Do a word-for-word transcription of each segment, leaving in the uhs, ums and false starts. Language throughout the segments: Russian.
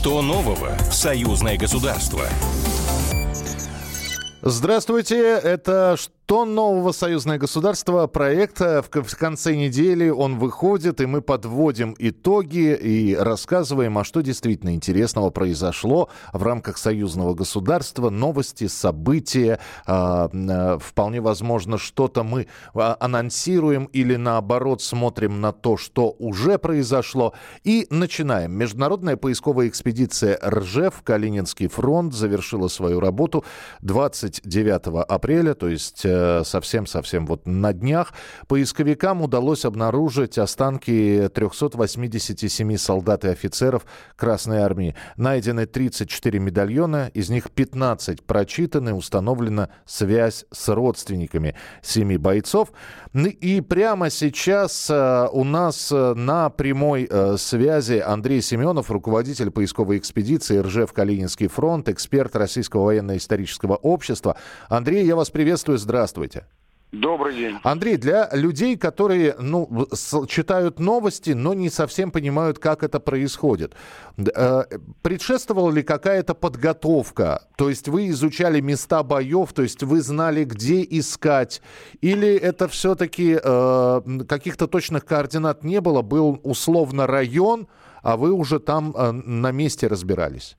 Что нового в союзное государство? Здравствуйте, это «Что нового союзное государство?» Проект. В конце недели он выходит, и мы подводим итоги и рассказываем, а что действительно интересного произошло в рамках союзного государства. Новости, события. Вполне возможно, что-то мы анонсируем или наоборот смотрим на то, что уже произошло. И начинаем. Международная поисковая экспедиция «Ржев», Калининский фронт, завершила свою работу двадцать девятого апреля, то есть совсем-совсем вот на днях. Поисковикам удалось обнаружить останки трехсот восьмидесяти семи солдат и офицеров Красной Армии. Найдены тридцать четыре медальона, из них пятнадцать прочитаны, установлена связь с родственниками семи бойцов. И прямо сейчас у нас на прямой связи Андрей Семенов, руководитель поисковой экспедиции «Ржев, Калининский фронт», эксперт Российского военно-исторического общества. Андрей, я вас приветствую, здравствуйте. Добрый день. Андрей, для людей, которые ну, читают новости, но не совсем понимают, как это происходит, предшествовала ли какая-то подготовка? То есть вы изучали места боев, то есть вы знали, где искать? Или это все-таки э, каких-то точных координат не было? Был условно район, а вы уже там э, на месте разбирались?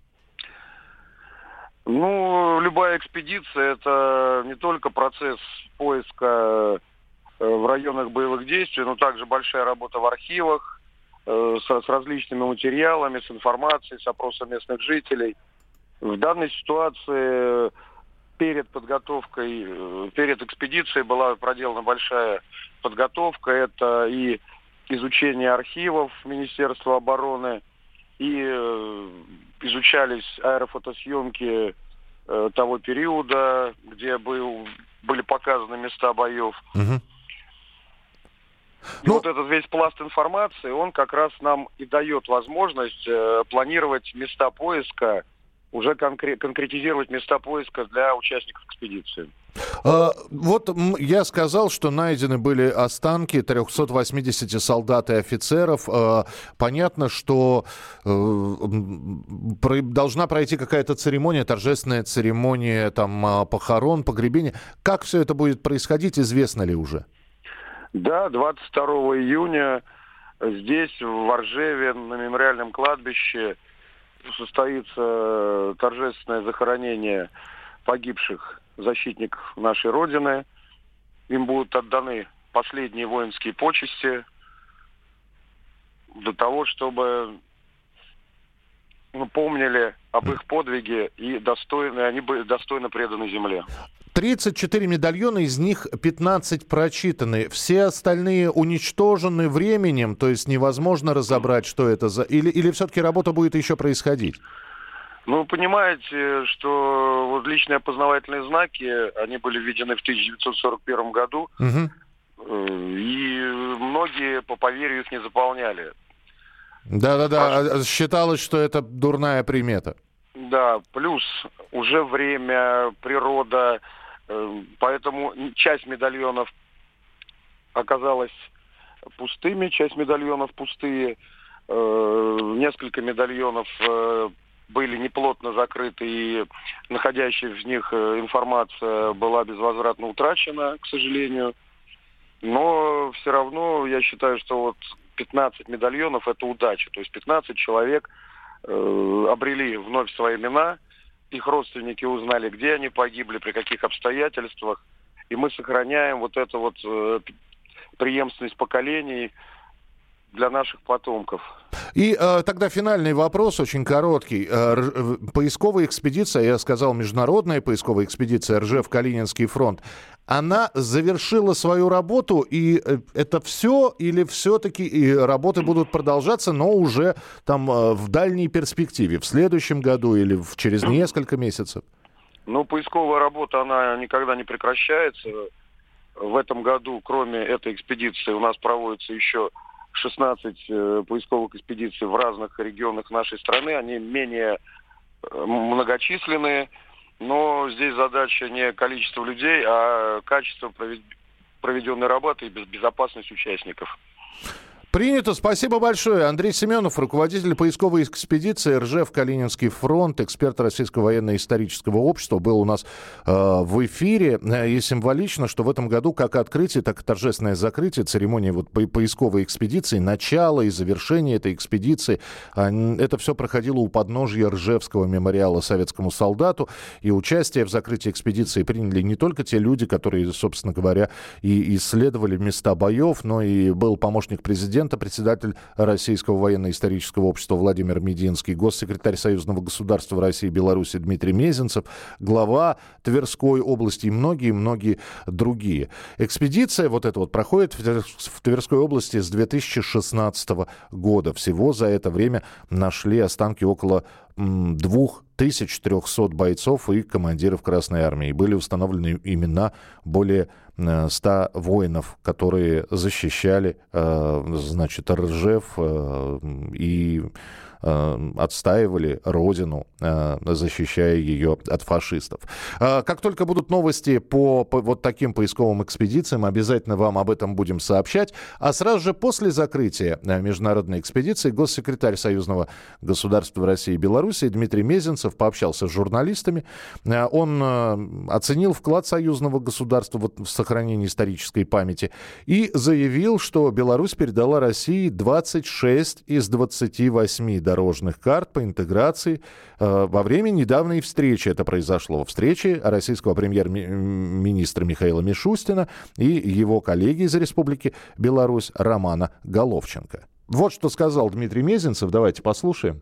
Ну, любая экспедиция – это не только процесс поиска в районах боевых действий, но также большая работа в архивах с, с различными материалами, с информацией, с опросом местных жителей. В данной ситуации перед подготовкой, перед экспедицией была проделана большая подготовка. Это и изучение архивов Министерства обороны, и изучались аэрофотосъемки э, того периода, где был, были показаны места боев. Угу. И ну... вот этот весь пласт информации, он как раз нам и дает возможность э, планировать места поиска, уже конкре- конкретизировать места поиска для участников экспедиции. Uh, вот я сказал, что найдены были останки трехсот восьмидесяти солдат и офицеров. Uh, понятно, что uh, про- должна пройти какая-то церемония, торжественная церемония там, uh, похорон, погребения. Как все это будет происходить, известно ли уже? Да, двадцать второго июня здесь, в Ржеве, на мемориальном кладбище, состоится торжественное захоронение погибших защитников нашей Родины. Им будут отданы последние воинские почести для того, чтобы ну, помнили об их подвиге и достойны, они были достойно преданы земле. тридцать четыре медальона, из них пятнадцать прочитаны. Все остальные уничтожены временем, то есть невозможно разобрать, что это за... Или, или все-таки работа будет еще происходить? Ну, вы понимаете, что вот личные опознавательные знаки, они были введены в тысяча девятьсот сорок первом году, угу. И многие по поверью их не заполняли. Да-да-да, а... считалось, что это дурная примета. Да, плюс уже время, природа, поэтому часть медальонов оказалась пустыми, часть медальонов пустые, несколько медальонов были неплотно закрыты, и находящая в них информация была безвозвратно утрачена, к сожалению. Но все равно я считаю, что вот пятнадцать медальонов – это удача. То есть пятнадцать человек э, обрели вновь свои имена, их родственники узнали, где они погибли, при каких обстоятельствах. И мы сохраняем вот эту вот э, преемственность поколений для наших потомков. И э, тогда финальный вопрос, очень короткий. Э, поисковая экспедиция, я сказал, международная поисковая экспедиция «Ржев, Калининский фронт», она завершила свою работу, и э, это все, или все-таки и работы будут продолжаться, но уже там э, в дальней перспективе, в следующем году или в, через несколько месяцев? Ну, поисковая работа, она никогда не прекращается. В этом году, кроме этой экспедиции, у нас проводится еще шестнадцать э, поисковых экспедиций в разных регионах нашей страны. Они менее э, многочисленные, но здесь задача не количество людей, а качество проведенной работы и безопасность участников. Принято. Спасибо большое. Андрей Семенов, руководитель поисковой экспедиции Ржев Калининский фронт, эксперт Российского военно-исторического общества, был у нас э, в эфире. И символично, что в этом году как открытие, так и торжественное закрытие, церемония вот по- поисковой экспедиции, начало и завершение этой экспедиции, э, это все проходило у подножья Ржевского мемориала советскому солдату. И участие в закрытии экспедиции приняли не только те люди, которые, собственно говоря, и исследовали места боев, но и был помощник президента, председатель Российского военно-исторического общества Владимир Мединский, госсекретарь Союзного государства России и Беларуси Дмитрий Мезенцев, глава Тверской области и многие-многие другие. Экспедиция вот эта вот проходит в Тверской области с две тысячи шестнадцатого года. Всего за это время нашли останки около две тысячи триста бойцов и командиров Красной Армии. Были установлены имена более ста воинов, которые защищали, значит, Ржев и отстаивали родину, защищая ее от фашистов. Как только будут новости по, по вот таким поисковым экспедициям, обязательно вам об этом будем сообщать. А сразу же после закрытия международной экспедиции госсекретарь Союзного государства России и Беларуси Дмитрий Мезенцев пообщался с журналистами. Он оценил вклад союзного государства в сохранение исторической памяти и заявил, что Беларусь передала России двадцать шесть из двадцати восьми дорожных карт по интеграции. Во время недавней встречи это произошло. Встречи российского премьер-министра Михаила Мишустина и его коллеги из Республики Беларусь Романа Головченко. Вот что сказал Дмитрий Мезенцев. Давайте послушаем.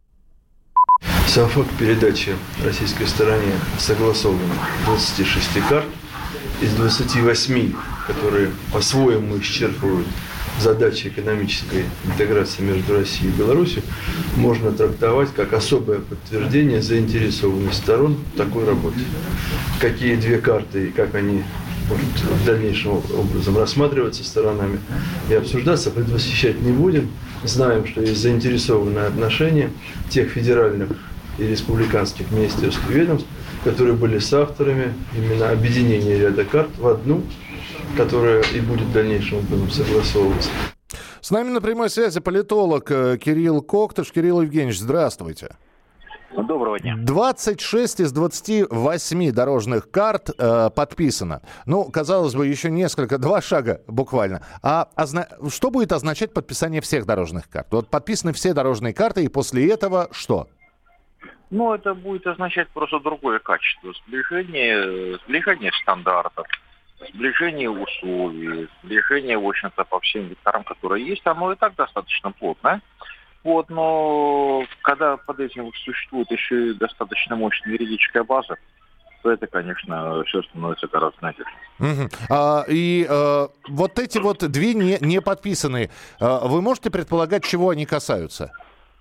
Сам факт передачи российской стороне согласованных двадцати шести карт из двадцати восьми, которые по-своему исчерпывают задачи экономической интеграции между Россией и Беларусью, можно трактовать как особое подтверждение заинтересованности сторон в такой работе. Какие две карты и как они будут в дальнейшем образом рассматриваться сторонами и обсуждаться, предвосхищать не будем. Знаем, что есть заинтересованное отношение тех федеральных и республиканских министерств и ведомств, которые были соавторами именно объединения ряда карт в одну, которая и будет в дальнейшем образом согласовываться. С нами на прямой связи политолог Кирилл Коктыш. Кирилл Евгеньевич, здравствуйте. Доброго дня. двадцать шесть из двадцати восьми дорожных карт э, подписано. Ну, казалось бы, еще несколько, два шага буквально. А озна... что будет означать подписание всех дорожных карт? Вот подписаны все дорожные карты, и после этого что? Ну, это будет означать просто другое качество. Сближение, сближение стандартов, сближение условий, сближение, в общем-то, по всем векторам, которые есть, оно и так достаточно плотное. Вот, но когда под этим существует еще и достаточно мощная юридическая база, то это, конечно, все становится гораздо надежнее. Угу. А, и а, вот эти вот две не, не подписанные, а, вы можете предполагать, чего они касаются?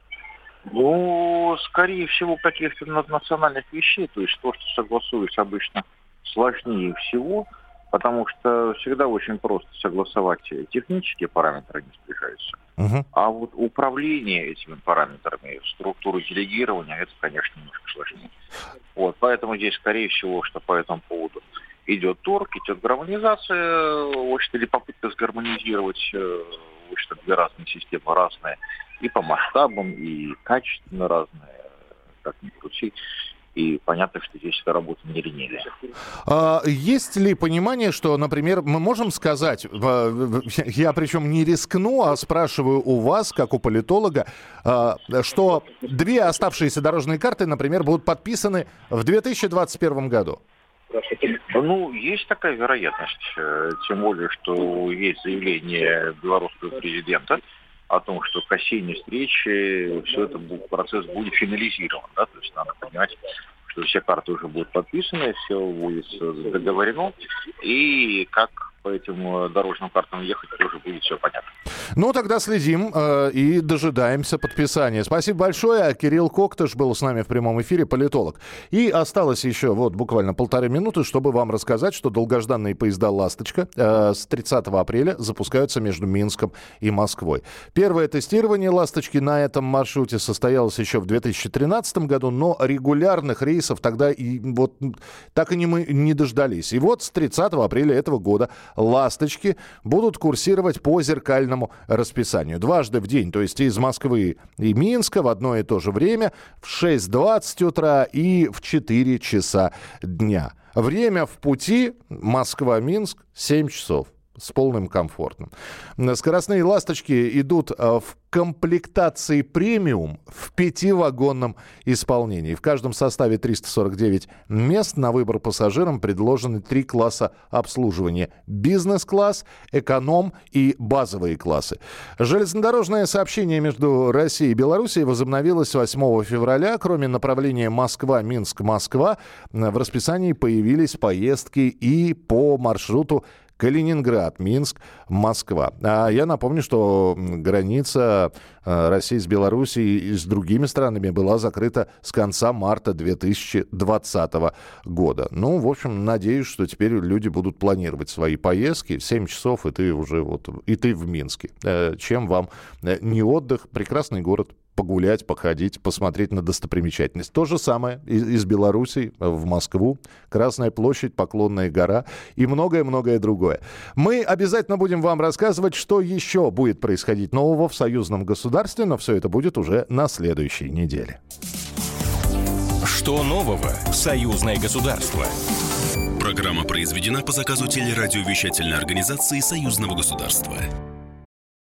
Ну, скорее всего, каких-то национальных вещей, то есть то, что согласуется обычно сложнее всего, потому что всегда очень просто согласовать технические параметры, не сближаются. Uh-huh. А вот управление этими параметрами, структуру делегирования, это, конечно, немножко сложнее. Вот, поэтому здесь, скорее всего, что по этому поводу идет торг, идет гармонизация, в общем-то, или попытка сгармонизировать, в общем-то, две разные системы, разные и по масштабам, и качественно разные, как ни крути. И понятно, что здесь эта работа не линейная. А есть ли понимание, что, например, мы можем сказать, я причем не рискну, а спрашиваю у вас, как у политолога, что две оставшиеся дорожные карты, например, будут подписаны в две тысячи двадцать первом году? Ну, есть такая вероятность. Тем более, что есть заявление белорусского президента о том, что к осенней встрече все это процесс будет финализирован. Да? То есть надо понимать, что все карты уже будут подписаны, все будет договорено, и как по этим дорожным картам ехать, тоже будет все понятно. Ну, тогда следим э, и дожидаемся подписания. Спасибо большое. Кирилл Коктыш был с нами в прямом эфире, политолог. И осталось еще вот буквально полторы минуты, чтобы вам рассказать, что долгожданные поезда «Ласточка» э, с тридцатого апреля запускаются между Минском и Москвой. Первое тестирование «Ласточки» на этом маршруте состоялось еще в две тысячи тринадцатом году, но регулярных рейсов тогда и вот так и не мы не дождались. И вот с тридцатого апреля этого года «Ласточки» будут курсировать по зеркальному федеральному расписанию. Дважды в день, то есть из Москвы и Минска в одно и то же время в шесть двадцать утра и в четыре часа дня. Время в пути Москва-Минск семь часов. С полным комфортом. Скоростные «Ласточки» идут в комплектации премиум в пятивагонном исполнении. В каждом составе триста сорок девять мест. На выбор пассажирам предложены три класса обслуживания. Бизнес-класс, эконом и базовые классы. Железнодорожное сообщение между Россией и Белоруссией возобновилось восьмого февраля. Кроме направления Москва-Минск-Москва, в расписании появились поездки и по маршруту Калининград, Минск, Москва. А я напомню, что граница России с Белоруссией и с другими странами была закрыта с конца марта две тысячи двадцатого года. Ну, в общем, надеюсь, что теперь люди будут планировать свои поездки. семь часов, и ты уже вот, и ты в Минске. Чем вам не отдых? Прекрасный город. Погулять, походить, посмотреть на достопримечательность. То же самое из, из Беларуси в Москву. Красная площадь, Поклонная гора и многое-многое другое. Мы обязательно будем вам рассказывать, что еще будет происходить нового в союзном государстве, но все это будет уже на следующей неделе. Что нового в союзное государство? Программа произведена по заказу телерадиовещательной организации союзного государства.